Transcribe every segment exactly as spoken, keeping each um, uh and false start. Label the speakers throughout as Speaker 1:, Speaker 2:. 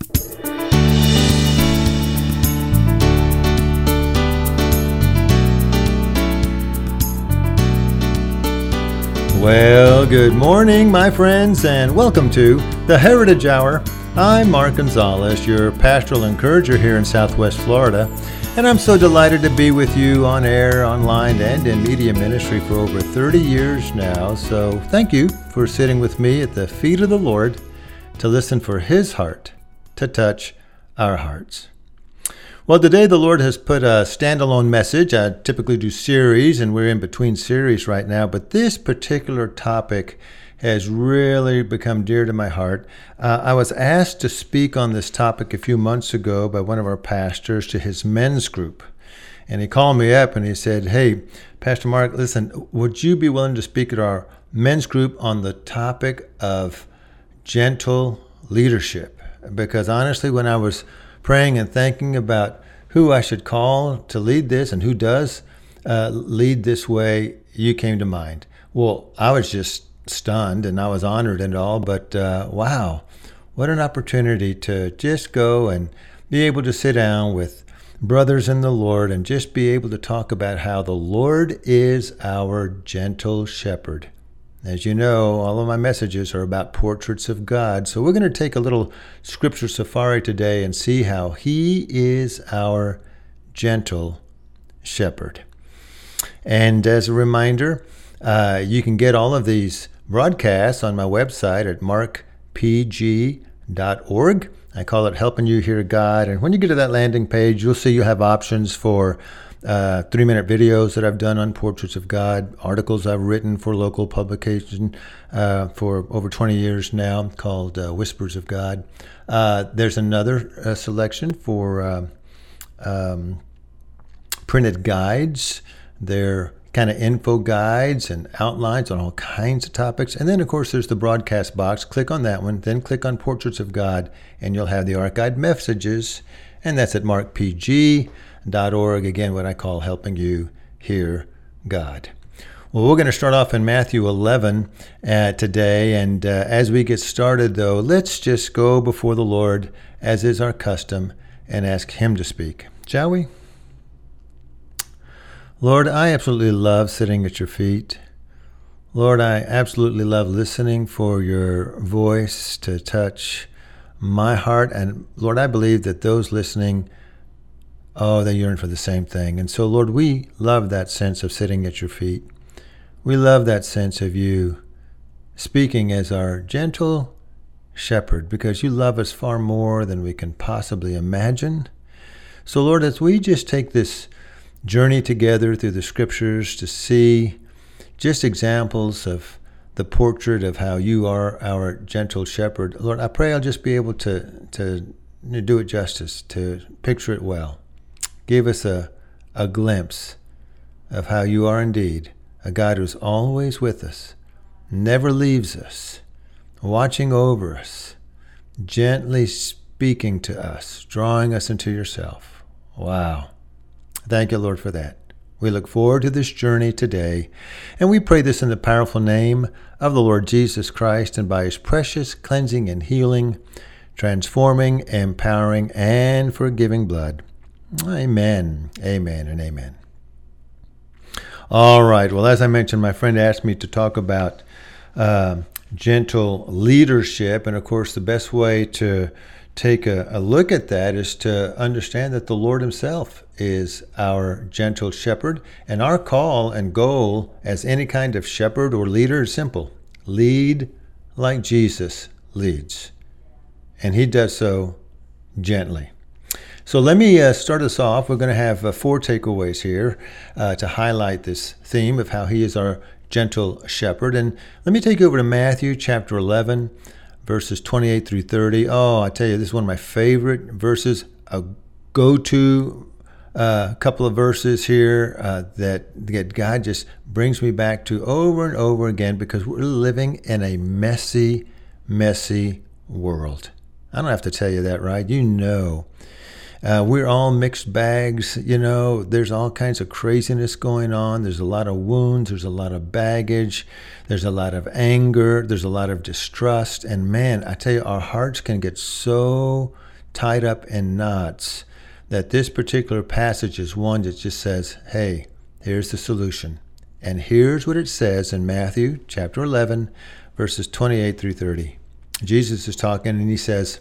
Speaker 1: Well, good morning, my friends, and welcome to the Heritage Hour. I'm Mark Gonzalez, your pastoral encourager here in Southwest Florida, and I'm so delighted to be with you on air, online, and in media ministry for over thirty years now. So thank you for sitting with me at the feet of the Lord to listen for His heart to touch our hearts. Well, today the Lord has put a standalone message. I typically do series, and we're in between series right now, but this particular topic has really become dear to my heart. Uh, I was asked to speak on this topic a few months ago by one of our pastors to his men's group. And he called me up and he said, "Hey, Pastor Mark, listen, would you be willing to speak at our men's group on the topic of gentle leadership?" Because honestly, when I was praying and thinking about who I should call to lead this and who does uh, lead this way, you came to mind. Well, I was just stunned and I was honored and all, but uh, wow, what an opportunity to just go and be able to sit down with brothers in the Lord and just be able to talk about how the Lord is our gentle shepherd. As you know, all of my messages are about portraits of God. So we're going to take a little scripture safari today and see how He is our gentle shepherd. And as a reminder, uh, you can get all of these broadcasts on my website at mark p g dot org. I call it Helping You Hear God. And when you get to that landing page, you'll see you have options for Uh, three-minute videos that I've done on portraits of God, articles I've written for local publication uh, for over twenty years now called uh, Whispers of God. Uh, there's another uh, selection for uh, um, printed guides. They're kind of info guides and outlines on all kinds of topics. And then, of course, there's the broadcast box. Click on that one, then click on Portraits of God, and you'll have the archived messages. And that's at mark p g dot org. Again, what I call Helping You Hear God. Well, we're going to start off in Matthew eleven uh, today. And uh, as we get started, though, let's just go before the Lord, as is our custom, and ask Him to speak. Shall we? Lord, I absolutely love sitting at your feet. Lord, I absolutely love listening for your voice to touch my heart. And Lord, I believe that those listening, oh, they yearn for the same thing. And so, Lord, we love that sense of sitting at your feet. We love that sense of you speaking as our gentle shepherd, because you love us far more than we can possibly imagine. So, Lord, as we just take this journey together through the scriptures to see just examples of the portrait of how you are our gentle shepherd, Lord, I pray I'll just be able to, to do it justice, to picture it well. Give us a, a glimpse of how you are indeed a God who's always with us, never leaves us, watching over us, gently speaking to us, drawing us into yourself. Wow. Thank you, Lord, for that. We look forward to this journey today, and we pray this in the powerful name of the Lord Jesus Christ and by His precious cleansing and healing, transforming, empowering, and forgiving blood. Amen, amen, and amen. All right. Well, as I mentioned, my friend asked me to talk about uh, gentle leadership. And of course, the best way to take a, a look at that is to understand that the Lord Himself is our gentle shepherd. And our call and goal as any kind of shepherd or leader is simple. Lead like Jesus leads. And He does so gently. So let me uh, start us off. We're going to have uh, four takeaways here uh, to highlight this theme of how He is our gentle shepherd. And let me take you over to Matthew chapter eleven, verses twenty-eight through thirty. Oh, I tell you, this is one of my favorite verses, a go-to uh, couple of verses here uh, that, that God just brings me back to over and over again, because we're living in a messy, messy world. I don't have to tell you that, right? You know. Uh, we're all mixed bags, you know, there's all kinds of craziness going on. There's a lot of wounds, there's a lot of baggage, there's a lot of anger, there's a lot of distrust. And man, I tell you, our hearts can get so tied up in knots, that this particular passage is one that just says, hey, here's the solution. And here's what it says in Matthew chapter eleven, verses twenty-eight through thirty. Jesus is talking and he says,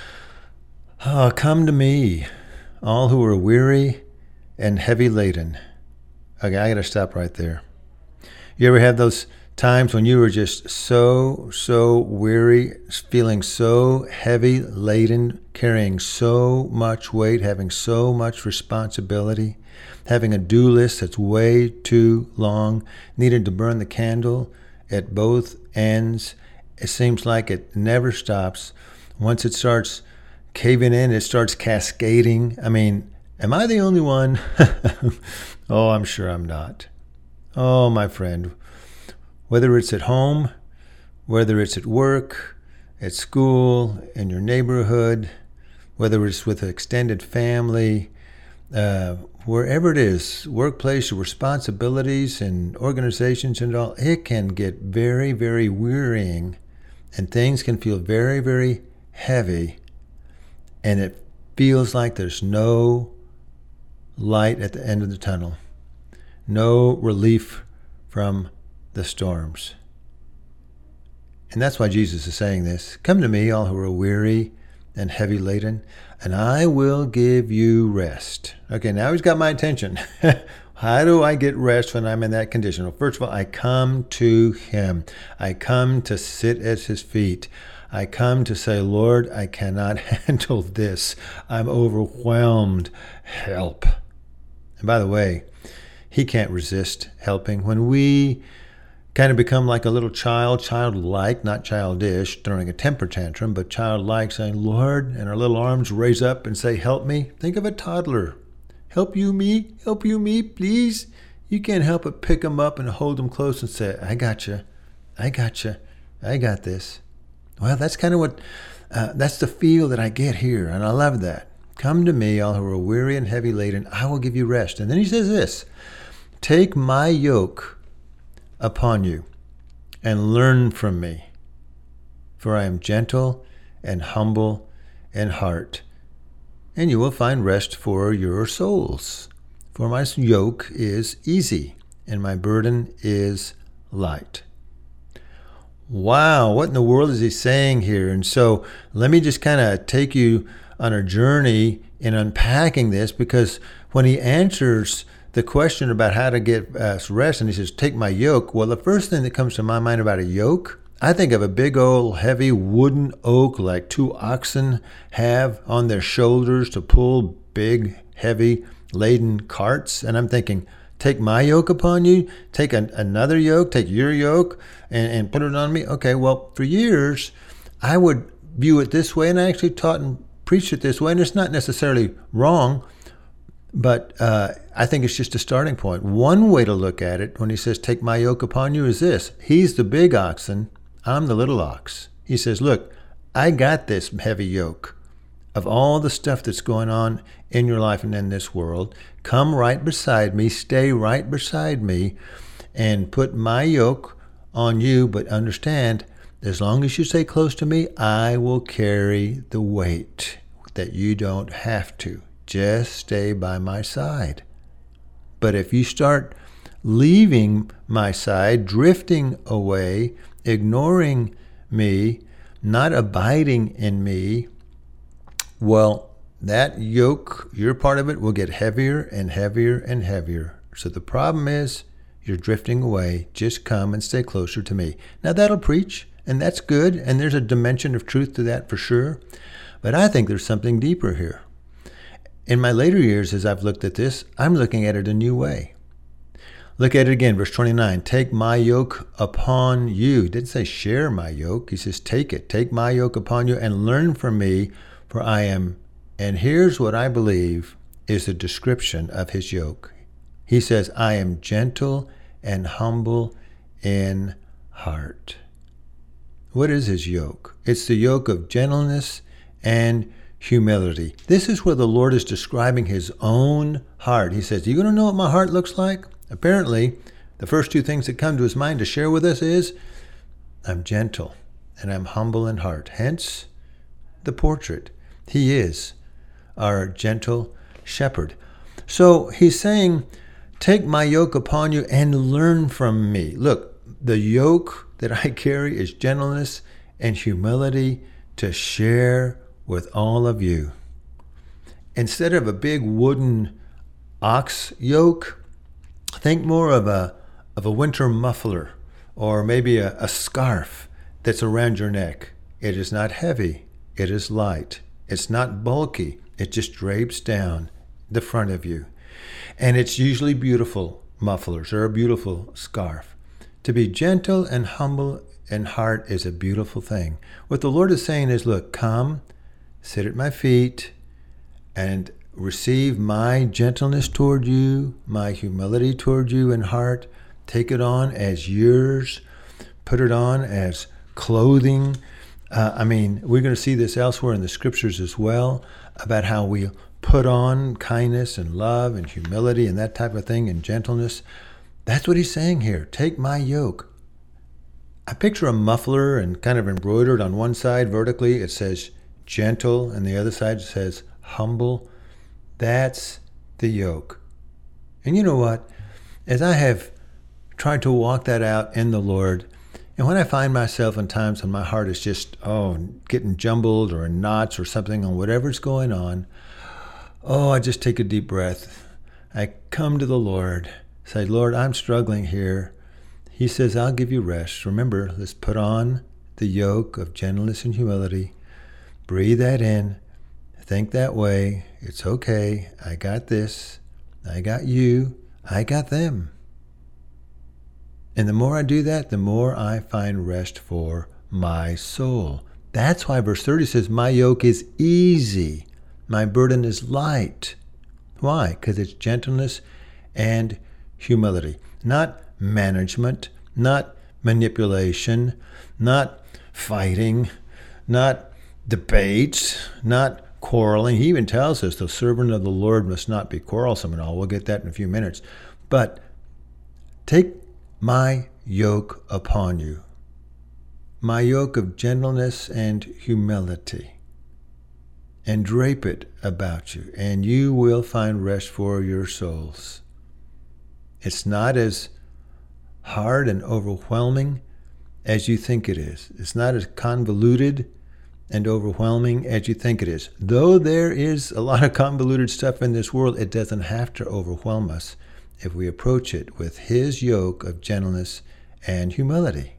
Speaker 1: oh, come to me, all who are weary and heavy laden. Okay, I got to stop right there. You ever have those times when you were just so, so weary, feeling so heavy laden, carrying so much weight, having so much responsibility, having a do list that's way too long, needed to burn the candle at both ends. It seems like it never stops. Once it starts caving in, it starts cascading. I mean, am I the only one? Oh, I'm sure I'm not. Oh, my friend, whether it's at home, whether it's at work, at school, in your neighborhood, whether it's with an extended family, uh, wherever it is, workplace, responsibilities and organizations and all, it can get very, very wearying and things can feel very, very heavy. And it feels like there's no light at the end of the tunnel, no relief from the storms. And that's why Jesus is saying this. Come to me, all who are weary and heavy laden, and I will give you rest. Okay, now he's got my attention. How do I get rest when I'm in that condition? Well, first of all, I come to him. I come to sit at his feet. I come to say, Lord, I cannot handle this. I'm overwhelmed. Help. And by the way, he can't resist helping. When we kind of become like a little child, childlike, not childish, throwing a temper tantrum, but childlike, saying, Lord, and our little arms raise up and say, help me. Think of a toddler. Help you me, help you me, please. You can't help but pick them up and hold them close and say, I got you, I got you, I got this. Well, that's kind of what, uh, that's the feel that I get here, and I love that. Come to me, all who are weary and heavy laden, I will give you rest. And then he says this, take my yoke upon you and learn from me, for I am gentle and humble in heart, and you will find rest for your souls. For my yoke is easy and my burden is light. Wow, what in the world is he saying here? And so let me just kind of take you on a journey in unpacking this, because when he answers the question about how to get us rest, and he says, take my yoke, well, the first thing that comes to my mind about a yoke, I think of a big old heavy wooden oak like two oxen have on their shoulders to pull big, heavy, laden carts. And I'm thinking, take my yoke upon you, take an, another yoke, take your yoke and, and put it on me. Okay, well, for years, I would view it this way, and I actually taught and preached it this way, and it's not necessarily wrong, but uh, I think it's just a starting point. One way to look at it when he says, take my yoke upon you, is this. He's the big oxen, I'm the little ox. He says, look, I got this heavy yoke of all the stuff that's going on in your life and in this world. Come right beside me, stay right beside me, and put my yoke on you. But understand, as long as you stay close to me, I will carry the weight that you don't have to. Just stay by my side. But if you start leaving my side, drifting away, ignoring me, not abiding in me, well, that yoke, your part of it, will get heavier and heavier and heavier. So the problem is, you're drifting away. Just come and stay closer to me. Now that'll preach, and that's good, and there's a dimension of truth to that for sure. But I think there's something deeper here. In my later years, as I've looked at this, I'm looking at it a new way. Look at it again, verse twenty-nine. Take my yoke upon you. He didn't say share my yoke. He says take it. Take my yoke upon you and learn from me, for I am. And here's what I believe is the description of his yoke. He says, I am gentle and humble in heart. What is his yoke? It's the yoke of gentleness and humility. This is where the Lord is describing his own heart. He says, you going to know what my heart looks like? Apparently, the first two things that come to his mind to share with us is, I'm gentle and I'm humble in heart. Hence, the portrait. He is our gentle shepherd. So he's saying, take my yoke upon you and learn from me. Look, the yoke that I carry is gentleness and humility to share with all of you. Instead of a big wooden ox yoke, think more of a of a winter muffler or maybe a, a scarf that's around your neck. It is not heavy. It is light. It's not bulky. It just drapes down the front of you. And it's usually beautiful mufflers or a beautiful scarf. To be gentle and humble in heart is a beautiful thing. What the Lord is saying is, look, come, sit at my feet, and receive my gentleness toward you, my humility toward you in heart. Take it on as yours. Put it on as clothing. Uh, I mean, we're going to see this elsewhere in the scriptures as well, about how we put on kindness and love and humility and that type of thing and gentleness. That's what he's saying here. Take my yoke. I picture a muffler and kind of embroidered on one side vertically. It says gentle, and the other side says humble. That's the yoke. And you know what? As I have tried to walk that out in the Lord, and when I find myself in times when my heart is just, oh, getting jumbled or in knots or something on whatever's going on, oh, I just take a deep breath. I come to the Lord, say, Lord, I'm struggling here. He says, I'll give you rest. Remember, let's put on the yoke of gentleness and humility. Breathe that in. Think that way. It's okay. I got this. I got you. I got them. And the more I do that, the more I find rest for my soul. That's why verse thirty says, my yoke is easy. My burden is light. Why? Because it's gentleness and humility. Not management, not manipulation, not fighting, not debates, not quarreling. He even tells us the servant of the Lord must not be quarrelsome and all. We'll get that in a few minutes. But take my yoke upon you, my yoke of gentleness and humility, and drape it about you, and you will find rest for your souls. It's not as hard and overwhelming as you think it is. It's not as convoluted and overwhelming as you think it is. Though there is a lot of convoluted stuff in this world, it doesn't have to overwhelm us if we approach it with his yoke of gentleness and humility.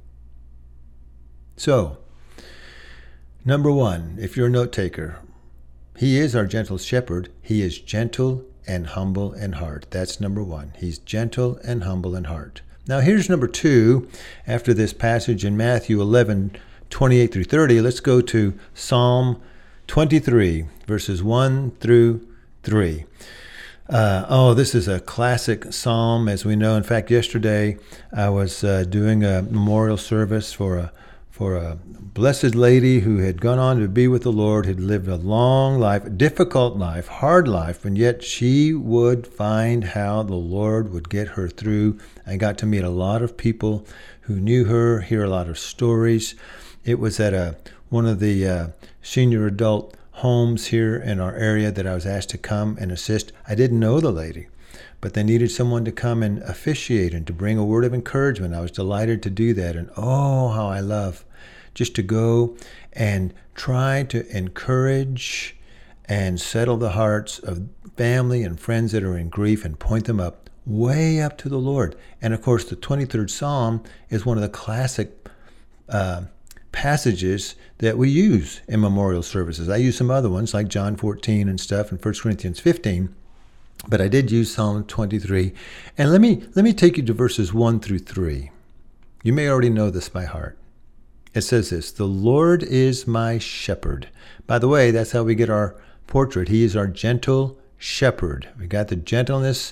Speaker 1: So, number one, if you're a note taker, he is our gentle shepherd. He is gentle and humble in heart. That's number one. He's gentle and humble in heart. Now here's number two. After this passage in Matthew eleven, twenty-eight through thirty, let's go to Psalm twenty-three, verses one through three. Uh, oh, this is a classic psalm, as we know. In fact, yesterday I was uh, doing a memorial service for a for a blessed lady who had gone on to be with the Lord, had lived a long life, a difficult life, hard life, and yet she would find how the Lord would get her through. I got to meet a lot of people who knew her, hear a lot of stories. It was at a one of the uh, senior adult homes here in our area that I was asked to come and assist. I didn't know the lady, but they needed someone to come and officiate and to bring a word of encouragement. I was delighted to do that. And oh, how I love just to go and try to encourage and settle the hearts of family and friends that are in grief and point them up, way up to the Lord. And of course, the twenty-third Psalm is one of the classic uh, passages that we use in memorial services. I use some other ones like John fourteen and stuff and First Corinthians fifteen, but I did use Psalm twenty-three. And let me let me take you to verses one through three. You may already know this by heart. It says this: the Lord is my shepherd. By the way, that's how we get our portrait. He is our gentle shepherd. We got the gentleness,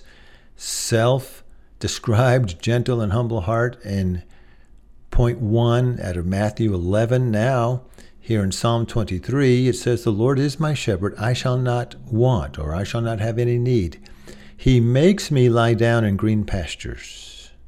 Speaker 1: self-described gentle and humble heart in point one out of Matthew eleven. Now, here in Psalm twenty-three, it says, the Lord is my shepherd. I shall not want, or I shall not have any need. He makes me lie down in green pastures.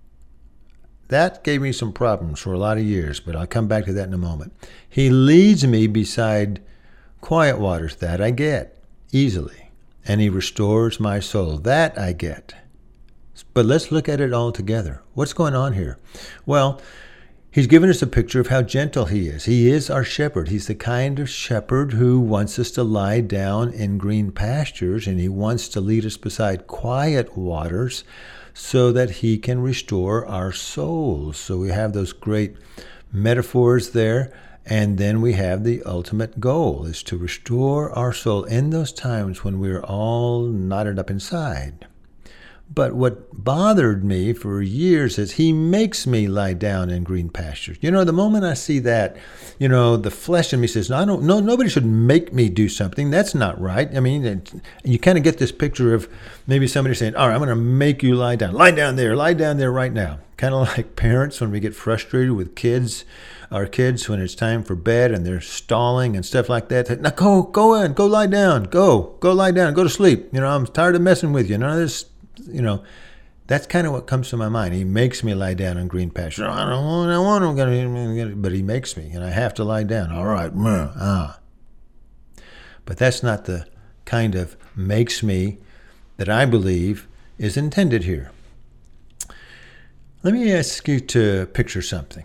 Speaker 1: That gave me some problems for a lot of years, but I'll come back to that in a moment. He leads me beside Quiet waters, that I get easily. And he restores my soul. That I get. But let's look at it all together. What's going on here? Well, he's given us a picture of how gentle he is. He is our shepherd. He's the kind of shepherd who wants us to lie down in green pastures, and he wants to lead us beside quiet waters so that he can restore our souls. So we have those great metaphors there. And then we have the ultimate goal is to restore our soul in those times when we're all knotted up inside. But what bothered me for years is he makes me lie down in green pastures. You know, the moment I see that, you know, the flesh in me says, no, I don't, no, nobody should make me do something. That's not right. I mean, it, you kind of get this picture of maybe somebody saying, all right, I'm going to make you lie down. Lie down there. Lie down there right now. Kind of like parents when we get frustrated with kids, our kids when it's time for bed and they're stalling and stuff like that. Now go, go in, go lie down. Go, go lie down. Go to sleep. You know, I'm tired of messing with you. None of this. You know, that's kind of what comes to my mind. He makes me lie down on green pastures. I don't want, I want, I'm gonna, but he makes me, and I have to lie down. All right, ah. But that's not the kind of makes me that I believe is intended here. Let me ask you to picture something.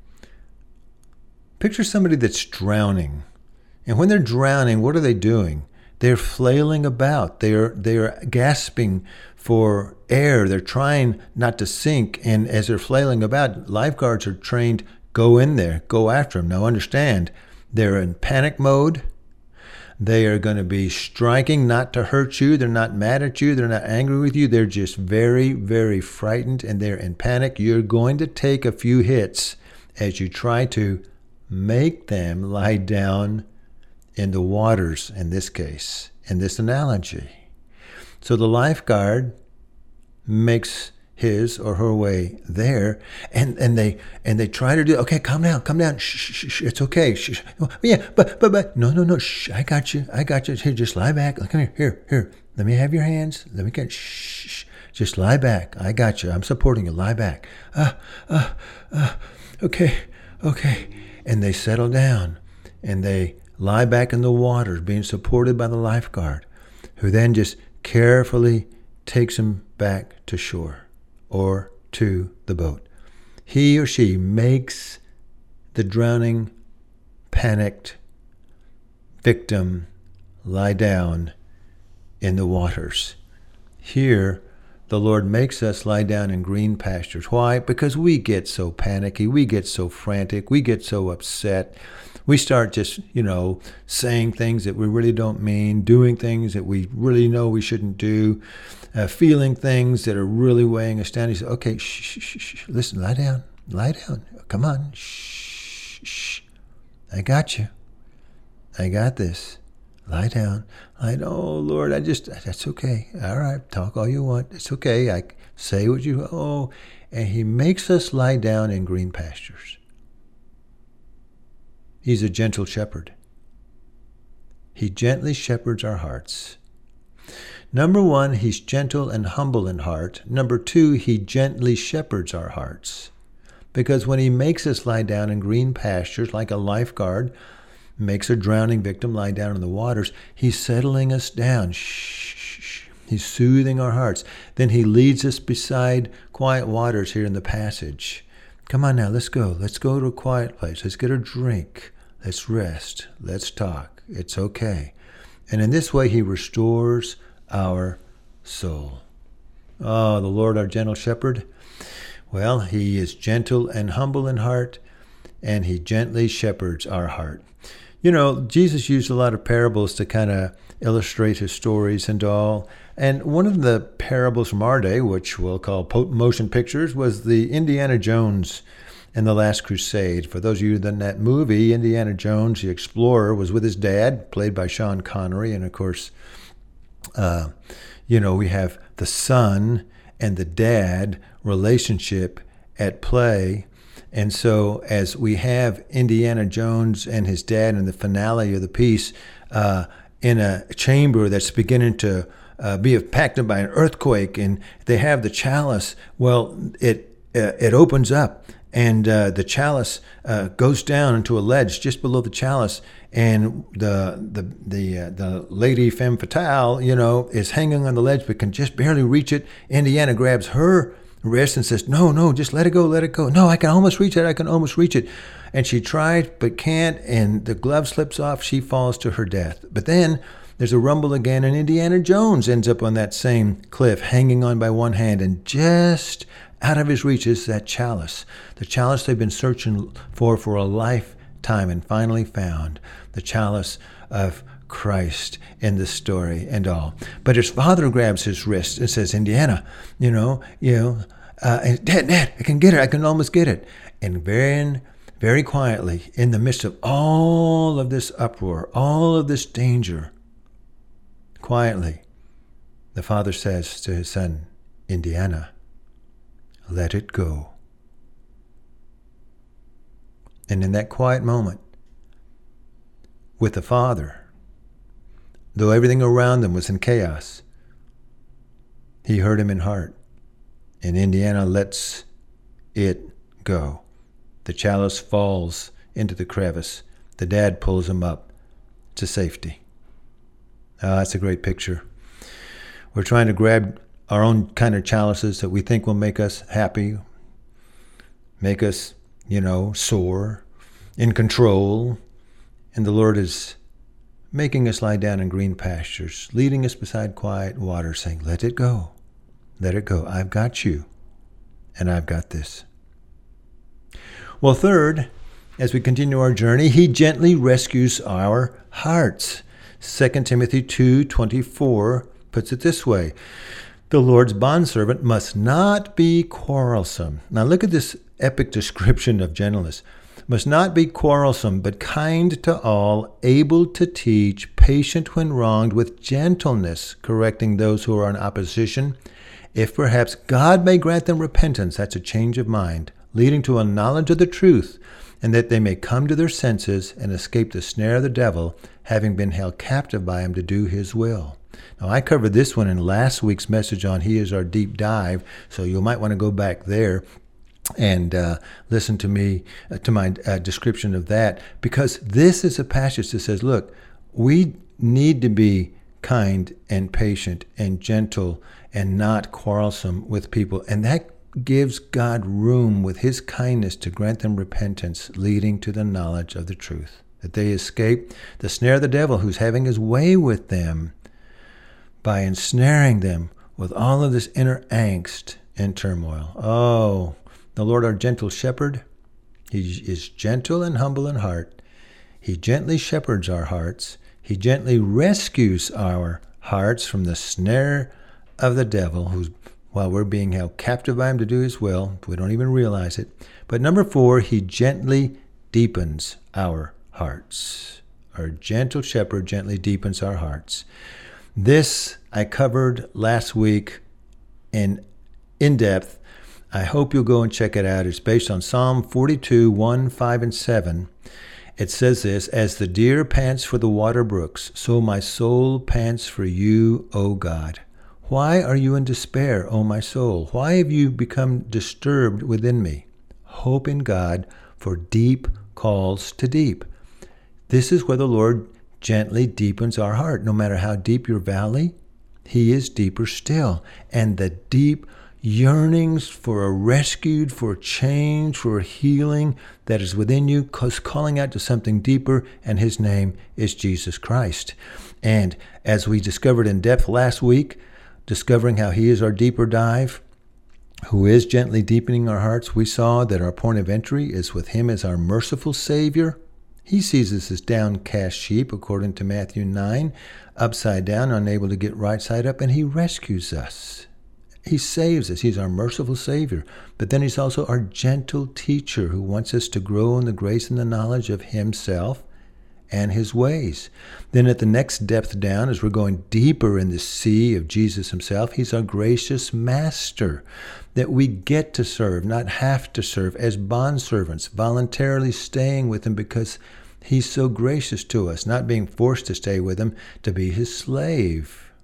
Speaker 1: Picture somebody that's drowning, and when they're drowning, what are they doing? They're flailing about. They're they're gasping for air. They're trying not to sink. And as they're flailing about, lifeguards are trained, go in there, go after them. Now understand, they're in panic mode. They are going to be striking not to hurt you. They're not mad at you. They're not angry with you. They're just very, very frightened, and they're in panic. You're going to take a few hits as you try to make them lie down in the waters, in this case, in this analogy. So the lifeguard makes his or her way there, and, and they and they try to do, okay, calm down, calm down, shh, shh, shh, it's okay, shh, shh. Yeah, but, but, but, no, no, no, shh, I got you, I got you, here, just lie back, come here, here, here, let me have your hands, let me get, shh, shh, just lie back, I got you, I'm supporting you, lie back, uh, uh, uh, okay, okay, and they settle down, and they lie back in the waters, being supported by the lifeguard, who then just carefully takes them back to shore or to the boat. He or she makes the drowning, panicked victim lie down in the waters. Here, the Lord makes us lie down in green pastures. Why? Because we get so panicky, we get so frantic, we get so upset. We start just, you know, saying things that we really don't mean, doing things that we really know we shouldn't do, uh, feeling things that are really weighing us down. He said, okay, shh, shh, shh, listen, lie down, lie down. Come on, shh, shh. I got you. I got this. Lie down. I know, oh, Lord, I just, that's okay. All right, talk all you want. It's okay. I say what you, oh. And he makes us lie down in green pastures. He's a gentle shepherd. He gently shepherds our hearts. Number one, he's gentle and humble in heart. Number two, he gently shepherds our hearts. Because when he makes us lie down in green pastures like a lifeguard makes a drowning victim lie down in the waters, he's settling us down. Shh, shh, shh. He's soothing our hearts. Then he leads us beside quiet waters here in the passage. Come on now, let's go. Let's go to a quiet place. Let's get a drink. Let's rest. Let's talk. It's okay. And in this way, he restores our soul. Oh, the Lord, our gentle shepherd. Well, he is gentle and humble in heart, and he gently shepherds our heart. You know, Jesus used a lot of parables to kind of illustrate his stories and all. And one of the parables from our day, which we'll call motion pictures, was the Indiana Jones and the Last Crusade. For those of you in that movie, Indiana Jones, the explorer, was with his dad, played by Sean Connery. And of course, uh, you know, we have the son and the dad relationship at play. And so as we have Indiana Jones and his dad in the finale of the piece uh, in a chamber that's beginning to uh, be impacted by an earthquake, and they have the chalice, well, it uh, it opens up, and uh, the chalice uh, goes down into a ledge just below the chalice, and the the the uh, the lady femme fatale, you know, is hanging on the ledge but can just barely reach it. Indiana grabs her wrist and says, "No, no, just let it go, let it go. No, I can almost reach it. I can almost reach it." And she tries but can't, and the glove slips off. She falls to her death. But then there's a rumble again, and Indiana Jones ends up on that same cliff, hanging on by one hand, and just out of his reach is that chalice, the chalice they've been searching for for a lifetime and finally found, the chalice of Christ in the story and all. But his father grabs his wrist and says, "Indiana, you know, you know, uh, Dad, Dad, I can get it. I can almost get it." And very, very quietly, in the midst of all of this uproar, all of this danger, quietly, the father says to his son, "Indiana, let it go." And in that quiet moment, with the father, though everything around them was in chaos, he heard him in heart. And Indiana lets it go. The chalice falls into the crevice. The dad pulls him up to safety. Ah, that's a great picture. We're trying to grab our own kind of chalices that we think will make us happy, make us, you know, soar, in control. And the Lord is making us lie down in green pastures, leading us beside quiet water, saying, "Let it go. Let it go. I've got you, and I've got this." Well, third, as we continue our journey, he gently rescues our hearts. Second Timothy two twenty-four puts it this way: "The Lord's bondservant must not be quarrelsome." Now look at this epic description of gentleness. "Must not be quarrelsome, but kind to all, able to teach, patient when wronged, with gentleness, correcting those who are in opposition, if perhaps God may grant them repentance," that's a change of mind, "leading to a knowledge of the truth, and that they may come to their senses and escape the snare of the devil, having been held captive by him to do his will." Now, I covered this one in last week's message on He is Our Deep Dive, so you might want to go back there and uh, listen to me, uh, to my uh, description of that, because this is a passage that says, look, we need to be kind and patient and gentle and not quarrelsome with people. And that gives God room with his kindness to grant them repentance, leading to the knowledge of the truth, that they escape the snare of the devil, who's having his way with them by ensnaring them with all of this inner angst and turmoil. Oh, the Lord, our gentle shepherd, he is gentle and humble in heart. He gently shepherds our hearts. He gently rescues our hearts from the snare of the devil, who's, while we're being held captive by him to do his will, we don't even realize it. But number four, he gently deepens our hearts. Our gentle shepherd gently deepens our hearts. This I covered last week in in depth. I hope you'll go and check it out. It's based on Psalm forty-two, one, five, and seven. It says this: "As the deer pants for the water brooks, so my soul pants for you, O God. Why are you in despair, O my soul? Why have you become disturbed within me? Hope in God, for deep calls to deep." This is where the Lord gently deepens our heart. No matter how deep your valley, he is deeper still. And the deep yearnings for a rescued, for change, for healing that is within you, calling out to something deeper, and his name is Jesus Christ. And as we discovered in depth last week, discovering how he is our deeper dive, who is gently deepening our hearts, we saw that our point of entry is with him as our merciful Savior. He sees us as downcast sheep, according to Matthew nine, upside down, unable to get right side up, and he rescues us. He saves us. He's our merciful Savior. But then he's also our gentle teacher, who wants us to grow in the grace and the knowledge of himself and his ways. Then at the next depth down, as we're going deeper in the sea of Jesus himself, he's our gracious master that we get to serve, not have to serve, as bondservants, voluntarily staying with him because he's so gracious to us, not being forced to stay with him to be his slave.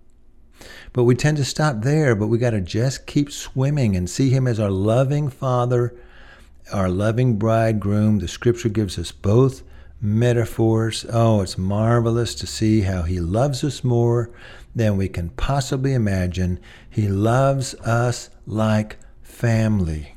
Speaker 1: But we tend to stop there, but we got to just keep swimming and see him as our loving Father, our loving bridegroom. The scripture gives us both metaphors. Oh, it's marvelous to see how he loves us more than we can possibly imagine. He loves us like family.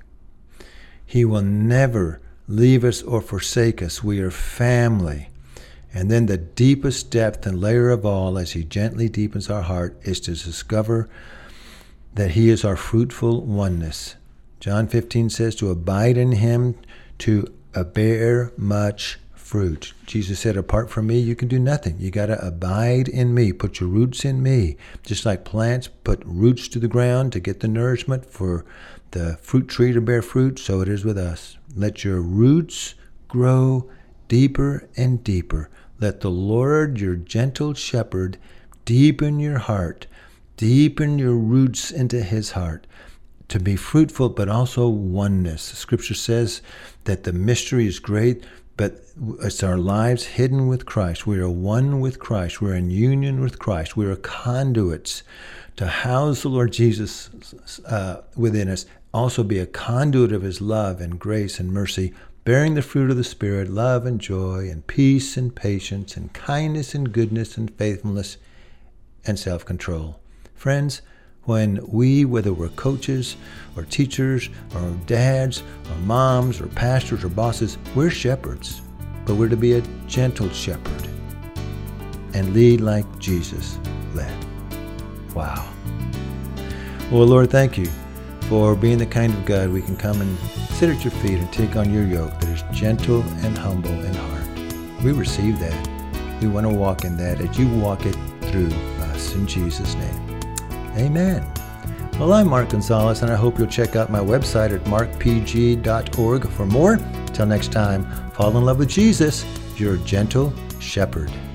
Speaker 1: He will never leave us or forsake us. We are family. And then the deepest depth and layer of all, as he gently deepens our heart, is to discover that he is our fruitful oneness. John fifteen says to abide in him, to bear much fruit. Jesus said, apart from me, you can do nothing. You got to abide in me. Put your roots in me. Just like plants put roots to the ground to get the nourishment for the fruit tree to bear fruit, so it is with us. Let your roots grow deeper and deeper. Let the Lord, your gentle shepherd, deepen your heart, deepen your roots into his heart, to be fruitful, but also oneness. Scripture says that the mystery is great, but it's our lives hidden with Christ. We are one with Christ. We're in union with Christ. We are conduits to house the Lord Jesus uh, within us. Also be a conduit of his love and grace and mercy, bearing the fruit of the Spirit, love and joy and peace and patience and kindness and goodness and faithfulness and self-control. Friends, when we, whether we're coaches or teachers or dads or moms or pastors or bosses, we're shepherds, but we're to be a gentle shepherd and lead like Jesus led. Wow. Well, Lord, thank you for being the kind of God we can come and sit at your feet and take on your yoke that is gentle and humble in heart. We receive that. We want to walk in that as you walk it through us. In Jesus' name, amen. Well, I'm Mark Gonzalez, and I hope you'll check out my website at mark p g dot org for more. Till next time, fall in love with Jesus, your gentle shepherd.